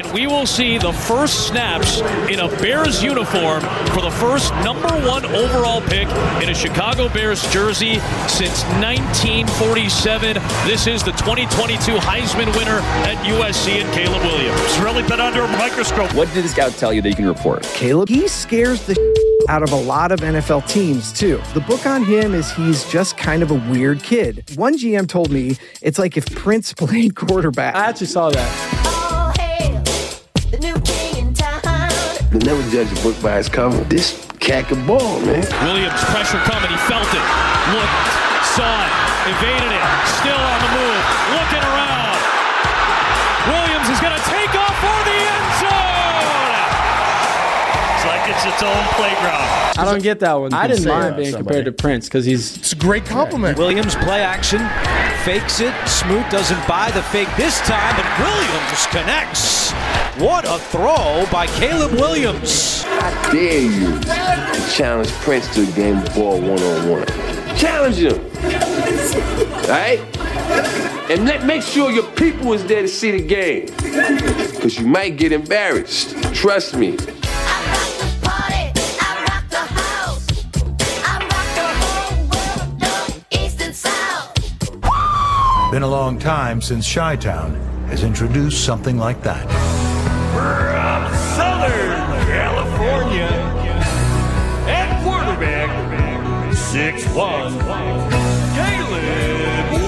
and we will see the first snaps in a Bears uniform for the first number 1 overall pick in a Chicago Bears jersey since 1947. This is the 2022 Heisman winner at USC and Caleb Williams. Really been under a microscope. What did the scout tell you that you can report? Caleb, he scares the out of a lot of NFL teams, too. The book on him is he's just kind of a weird kid. One GM told me it's like if Prince played quarterback. I actually saw that. Oh, hail, the new king in town. You never judge a book by its cover. This cat can ball, man. Williams, pressure coming. He felt it. Looked, saw it, evaded it. Still on the move, looking around. Williams is going to take off for the end zone. It's like it's its own playground. I don't get that one. I didn't mind being compared to Prince because It's a great compliment. Williams play action, fakes it. Smoot doesn't buy the fake this time, but Williams connects. What a throw by Caleb Williams. I dare you to challenge Prince to a game of ball one-on-one. Challenge him. All right? And make sure your people is there to see the game. Because you might get embarrassed. Trust me. Been a long time since Chi-Town has introduced something like that. From Southern California, at quarterback, 6'1", Caleb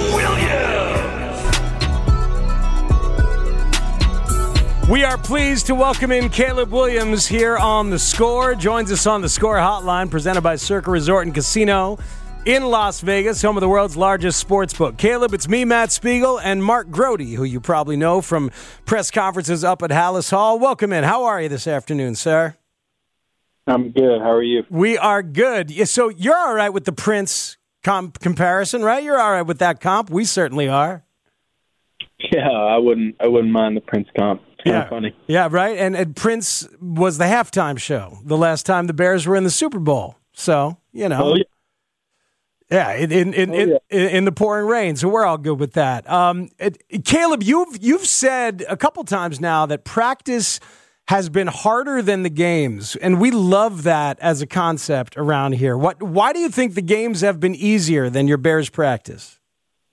Williams. We are pleased to welcome in Caleb Williams here on The Score. Joins us on The Score hotline, presented by Circa Resort and Casino in Las Vegas, home of the world's largest sports book. Caleb, it's me, Matt Spiegel, and Mark Grody, who you probably know from press conferences up at Hallis Hall. Welcome in. How are you this afternoon, sir? I'm good. How are you? We are good. Yeah, so you're all right with the Prince comparison, right? You're all right with that comp. We certainly are. Yeah, I wouldn't mind the Prince comp. It's kind of funny. Yeah, right. And Prince was the halftime show the last time the Bears were in the Super Bowl. So, you know. Oh, yeah. Yeah, in the pouring rain, so we're all good with that. Caleb, you've said a couple times now that practice has been harder than the games, and we love that as a concept around here. Why do you think the games have been easier than your Bears practice?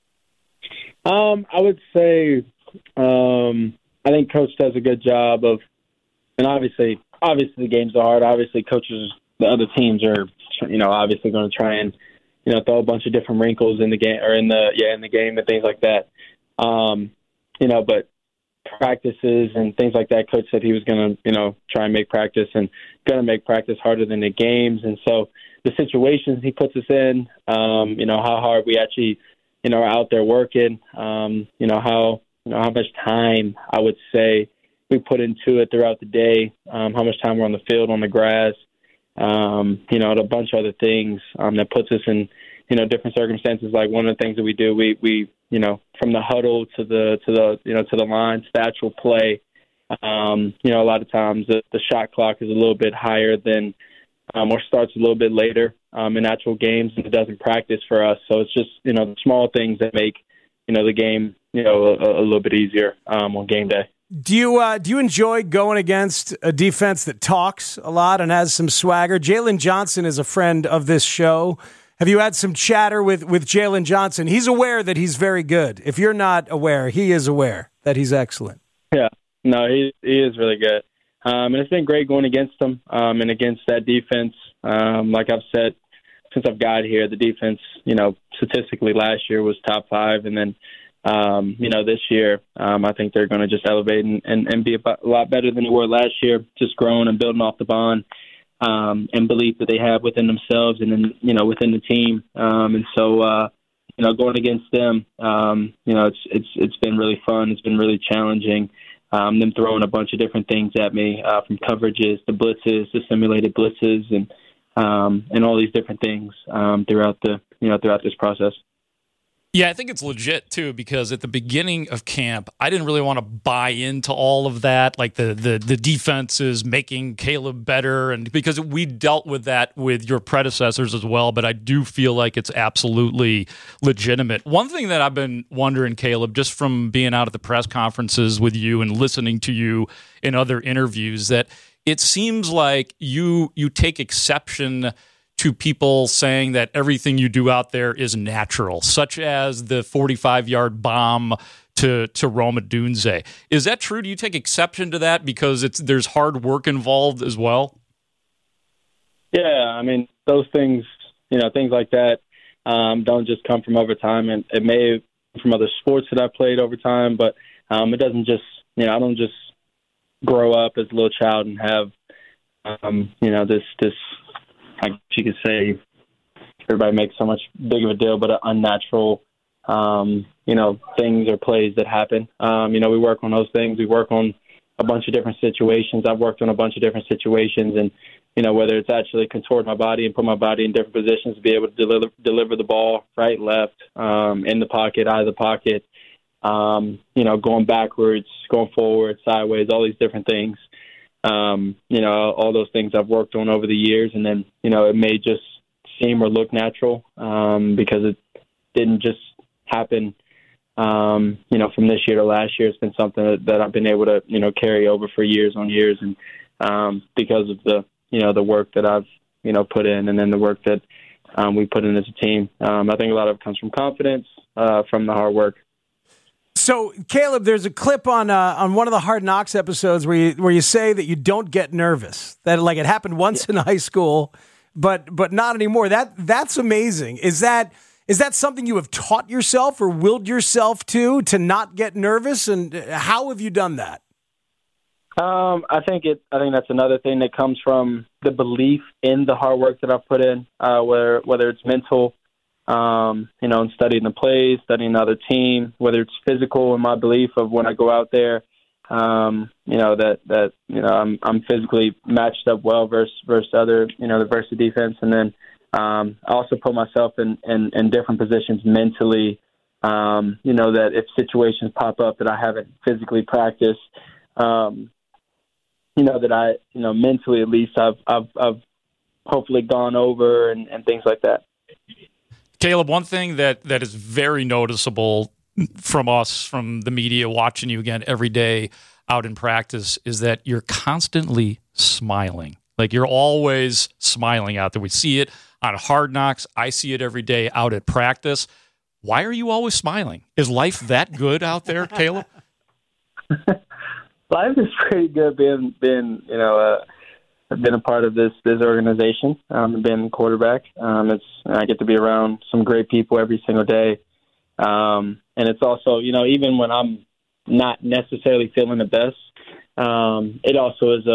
I would say I think Coach does a good job of, and obviously the games are hard. Obviously, coaches, the other teams are, obviously going to try and throw a bunch of different wrinkles in the game or in the game and things like that. But practices and things like that, Coach said he was going to, try and make practice harder than the games. And so the situations he puts us in, how hard we actually, are out there working, how much time I would say we put into it throughout the day, how much time we're on the field, on the grass, and a bunch of other things that puts us in, different circumstances. Like one of the things that we do, we from the huddle to the line, to the actual play. A lot of times the shot clock is a little bit higher than, or starts a little bit later in actual games, and it doesn't practice for us. So it's just the small things that make the game a little bit easier on game day. Do you enjoy going against a defense that talks a lot and has some swagger? Jalen Johnson is a friend of this show. Have you had some chatter with Jalen Johnson? He's aware that he's very good. If you're not aware, he is aware that he's excellent. Yeah, no, he is really good. And it's been great going against him and against that defense. Like I've said, since I've got here, the defense, statistically last year was top 5. And then, this year, I think they're going to just elevate and be a lot better than they were last year, just growing and building off the bond and belief that they have within themselves and then, within the team. And so, going against them, it's been really fun. It's been really challenging. Them throwing a bunch of different things at me, from coverages to blitzes to simulated blitzes and all these different things throughout this process. Yeah, I think it's legit, too, because at the beginning of camp, I didn't really want to buy into all of that, like the defenses making Caleb better, and because we dealt with that with your predecessors as well, but I do feel like it's absolutely legitimate. One thing that I've been wondering, Caleb, just from being out at the press conferences with you and listening to you in other interviews, that it seems like you take exception to people saying that everything you do out there is natural, such as the 45-yard bomb to Rome Odunze. Is that true? Do you take exception to that because there's hard work involved as well? Yeah, I mean, those things, things like that don't just come from overtime, and it may come from other sports that I played over time, but it doesn't just, I don't just grow up as a little child and have, this I guess you could say everybody makes so much big of a deal, but unnatural, things or plays that happen. We work on those things. We work on a bunch of different situations. I've worked on a bunch of different situations, and, whether it's actually contort my body and put my body in different positions to be able to deliver the ball right, left, in the pocket, out of the pocket, going backwards, going forward, sideways, all these different things. All those things I've worked on over the years, and then, it may just seem or look natural because it didn't just happen, from this year to last year. It's been something that I've been able to, carry over for years on years, and because of the work that I've, put in, and then the work that we put in as a team. I think a lot of it comes from confidence, from the hard work. So, Caleb, there's a clip on one of the Hard Knocks episodes where you say that you don't get nervous. That it happened once in high school, but not anymore. That's amazing. Is that something you have taught yourself or willed yourself to not get nervous? And how have you done that? I think that's another thing that comes from the belief in the hard work that I've put in, whether it's mental. And studying the plays, studying the other team, whether it's physical in my belief of when I go out there, I'm physically matched up well versus other, versus the defense. And then, I also put myself in different positions mentally, that if situations pop up that I haven't physically practiced, that I, mentally at least I've hopefully gone over and things like that. Caleb, one thing that is very noticeable from us, from the media, watching you again every day out in practice, is that you're constantly smiling. Like, you're always smiling out there. We see it on Hard Knocks. I see it every day out at practice. Why are you always smiling? Is life that good out there, Caleb? Life is pretty good I've been a part of this organization. I've been quarterback. I get to be around some great people every single day. And it's also, even when I'm not necessarily feeling the best, it also is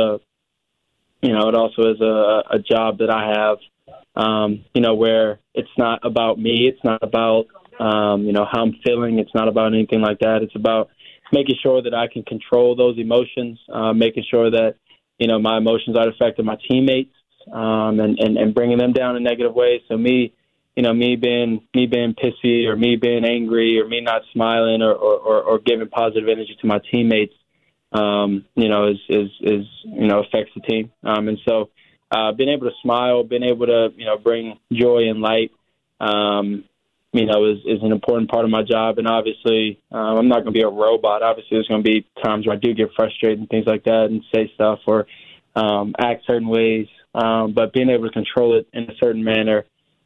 a job that I have, where it's not about me. It's not about, how I'm feeling. It's not about anything like that. It's about making sure that I can control those emotions, making sure that, my emotions aren't affecting my teammates, and bringing them down in negative ways. So me being pissy, or me being angry, or me not smiling, or giving positive energy to my teammates, is affects the team. And so, being able to smile, being able to, bring joy and light, is an important part of my job. And obviously, I'm not going to be a robot. Obviously, there's going to be times where I do get frustrated and things like that, and say stuff or act certain ways. But being able to control it in a certain manner,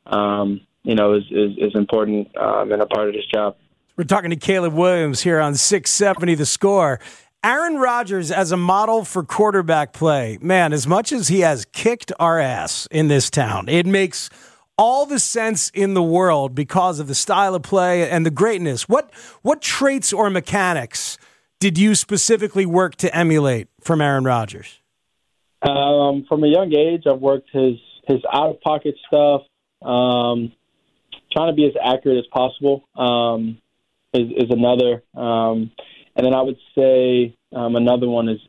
is important and a part of this job. We're talking to Caleb Williams here on 670 The Score. Aaron Rodgers as a model for quarterback play. Man, as much as he has kicked our ass in this town, it makes all the sense in the world because of the style of play and the greatness. What traits or mechanics did you specifically work to emulate from Aaron Rodgers? From a young age, I've worked his out-of-pocket stuff, trying to be as accurate as possible is another. And then I would say another one is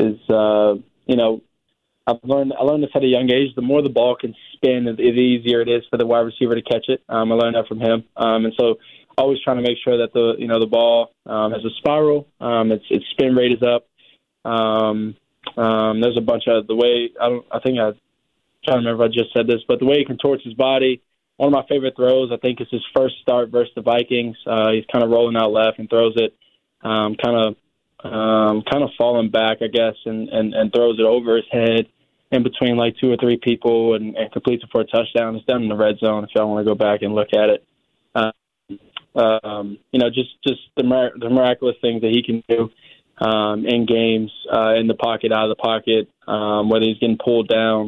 I learned this at a young age. The more the ball can spin, the easier it is for the wide receiver to catch it. I learned that from him. And so always trying to make sure that the ball has a spiral. Its spin rate is up. There's a bunch of the way I think I trying to remember if I just said this, but the way he contorts his body. One of my favorite throws, I think, is his first start versus the Vikings. He's kind of rolling out left and throws it, kind of falling back, I guess, and throws it over his head in between like 2 or 3 people and completes it for a touchdown. It's done in the red zone if y'all want to go back and look at it. Just the miraculous things that he can do in games, in the pocket, out of the pocket, whether he's getting pulled down.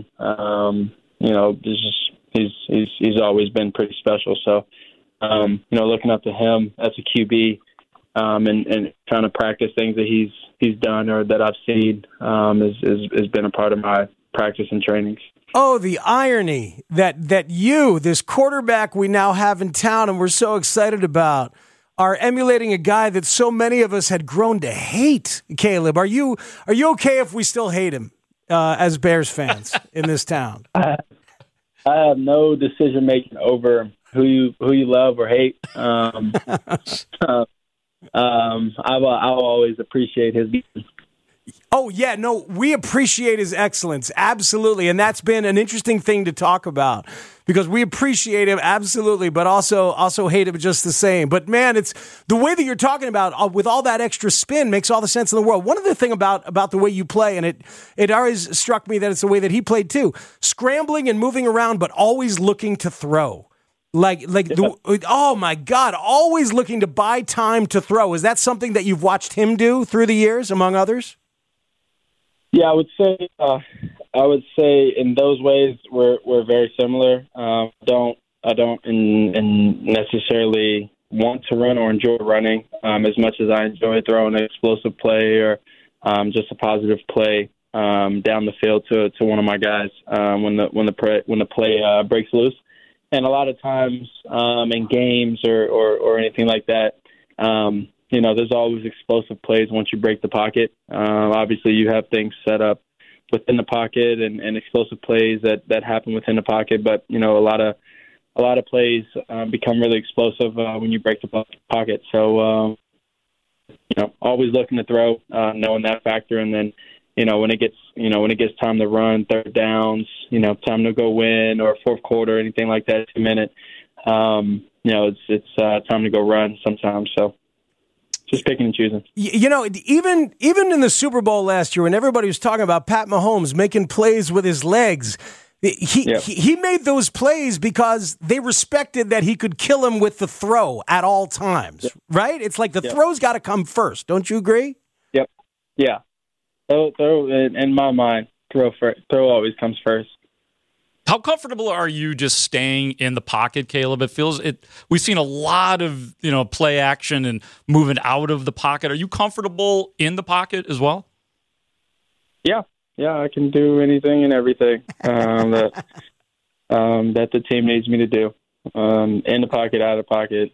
He's always been pretty special. So, looking up to him as a QB and trying to practice things that he's done or that I've seen has been a part of my practice and trainings. Oh, the irony that you, this quarterback we now have in town and we're so excited about, are emulating a guy that so many of us had grown to hate, Caleb. Are you okay if we still hate him as Bears fans in this town? I have no decision making over who you love or hate. I'll always appreciate his. Oh, yeah, no, we appreciate his excellence, absolutely, and that's been an interesting thing to talk about because we appreciate him, absolutely, but also hate him just the same. But, man, it's the way that you're talking about with all that extra spin makes all the sense in the world. One other thing about the way you play, and it always struck me that it's the way that he played too, scrambling and moving around, but always looking to throw. Oh, my God, always looking to buy time to throw. Is that something that you've watched him do through the years, among others? Yeah, I would say in those ways we're very similar. I don't necessarily want to run or enjoy running as much as I enjoy throwing an explosive play or just a positive play down the field to one of my guys when the play breaks loose. And a lot of times in games or anything like that. There's always explosive plays once you break the pocket. Obviously, you have things set up within the pocket and explosive plays that happen within the pocket. But a lot of plays become really explosive when you break the pocket. So always looking to throw, knowing that factor, and then when it gets time to run, third downs, time to go win or fourth quarter, anything like that, 2 minute. It's time to go run sometimes. So. Just picking and choosing. Even in the Super Bowl last year, when everybody was talking about Pat Mahomes making plays with his legs, he made those plays because they respected that he could kill him with the throw at all times, right? It's like the throw's got to come first. Don't you agree? Yep. Yeah. Throw in my mind, throw always comes first. How comfortable are you just staying in the pocket, Caleb? We've seen a lot of, play action and moving out of the pocket. Are you comfortable in the pocket as well? Yeah, I can do anything and everything that the team needs me to do. In the pocket, out of the pocket,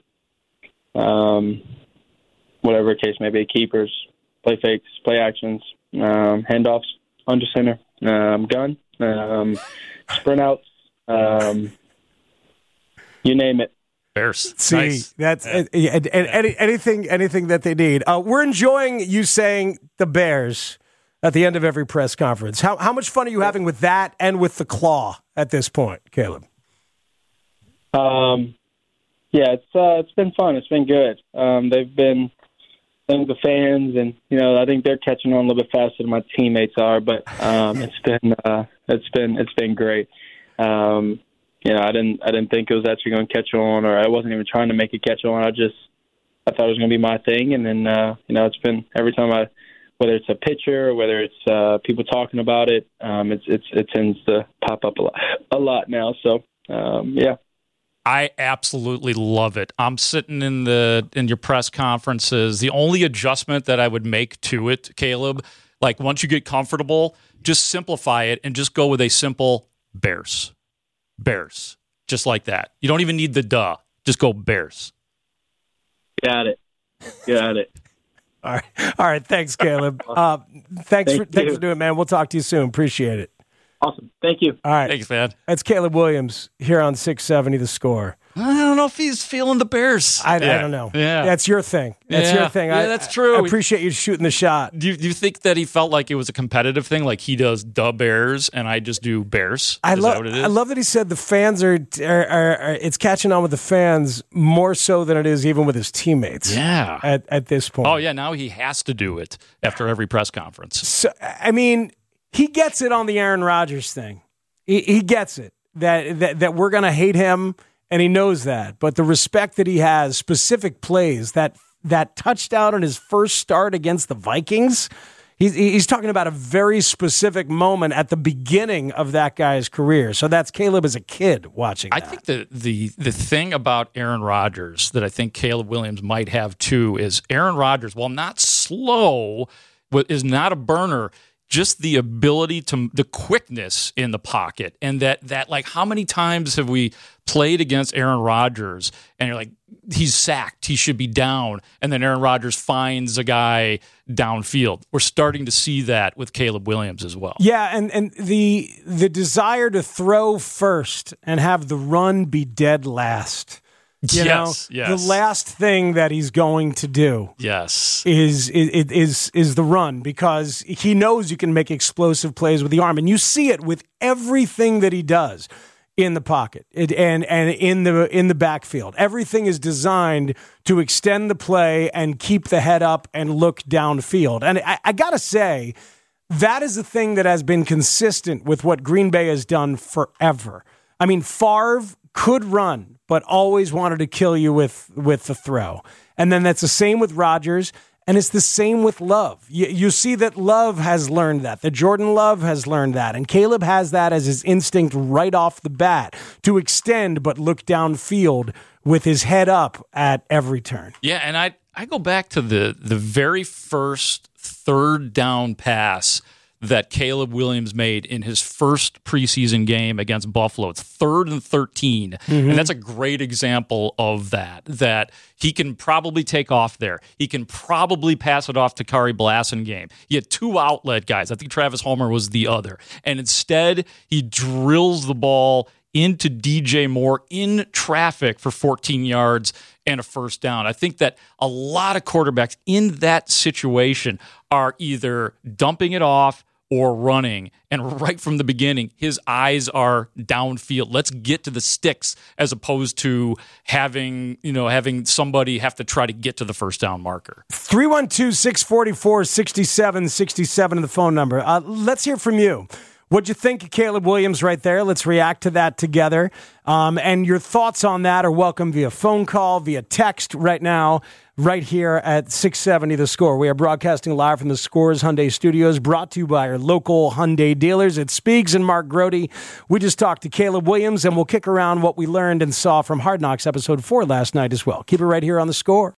whatever the case may be. Keepers, play fakes, play actions, handoffs, under center, gun. Sprint outs, you name it. Bears. See, nice. That's anything that they need. We're enjoying you saying the Bears at the end of every press conference. How much fun are you having with that and with the claw at this point, Caleb? It's been fun. It's been good. They've been the fans, and I think they're catching on a little bit faster than my teammates are. But it's been great. I didn't think it was actually going to catch on, or I wasn't even trying to make it catch on. I thought it was going to be my thing, and then it's been every time whether it's a picture or whether it's people talking about it, it tends to pop up a lot now. So yeah. I absolutely love it. I'm sitting in your press conferences. The only adjustment that I would make to it, Caleb, like once you get comfortable, just simplify it and just go with a simple Bears. Bears. Just like that. You don't even need the duh. Just go Bears. Got it. All right. Thanks, Caleb. Thanks for doing it, man. We'll talk to you soon. Appreciate it. Awesome. Thank you. All right. Thanks, man. That's Caleb Williams here on 670 The Score. I don't know if he's feeling the Bears. I don't know. Yeah. That's your thing. That's your thing. Yeah, that's true. I appreciate you shooting the shot. Do you think that he felt like it was a competitive thing, like he does the Bears and I just do Bears? Is that what it is? I love that he said the fans are it's catching on with the fans more so than it is even with his teammates. Yeah. At this point. Oh, yeah. Now he has to do it after every press conference. So, I mean, he gets it on the Aaron Rodgers thing. He gets it that we're going to hate him, and he knows that. But the respect that he has, specific plays, that touchdown in his first start against the Vikings, he's talking about a very specific moment at the beginning of that guy's career. So that's Caleb as a kid watching that. I think the thing about Aaron Rodgers that I think Caleb Williams might have too is Aaron Rodgers, while not slow, is not a burner. Just the ability the quickness in the pocket, and that like how many times have we played against Aaron Rodgers and you're like, he's sacked, he should be down, and then Aaron Rodgers finds a guy downfield. We're starting to see that with Caleb Williams as well. Yeah, and the desire to throw first and have the run be dead last. You know, the last thing that he's going to do is the run, because he knows you can make explosive plays with the arm, and you see it with everything that he does in the pocket and in the backfield. Everything is designed to extend the play and keep the head up and look downfield. And I gotta say, that is the thing that has been consistent with what Green Bay has done forever. I mean, Favre could run, but always wanted to kill you with the throw. And then that's the same with Rodgers, and it's the same with Love. You see that Love has learned that Jordan Love has learned that, and Caleb has that as his instinct right off the bat, to extend but look downfield with his head up at every turn. Yeah, and I go back to the very first third down pass that Caleb Williams made in his first preseason game against Buffalo. It's 3rd and 13. And that's a great example of that he can probably take off there. He can probably pass it off to Kari Blasingame. He had 2 outlet guys. I think Travis Homer was the other. And instead, he drills the ball into DJ Moore in traffic for 14 yards and a first down. I think that a lot of quarterbacks in that situation are either dumping it off or running, and right from the beginning, his eyes are downfield. Let's get to the sticks, as opposed to having somebody have to try to get to the first down marker. 312-644-6767 is the phone number. Let's hear from you. What'd you think of Caleb Williams right there? Let's react to that together. And your thoughts on that are welcome via phone call, via text right now, right here at 670 The Score. We are broadcasting live from the Scores Hyundai Studios, brought to you by our local Hyundai dealers. It's Speegs and Mark Grody. We just talked to Caleb Williams, and we'll kick around what we learned and saw from Hard Knocks Episode 4 last night as well. Keep it right here on The Score.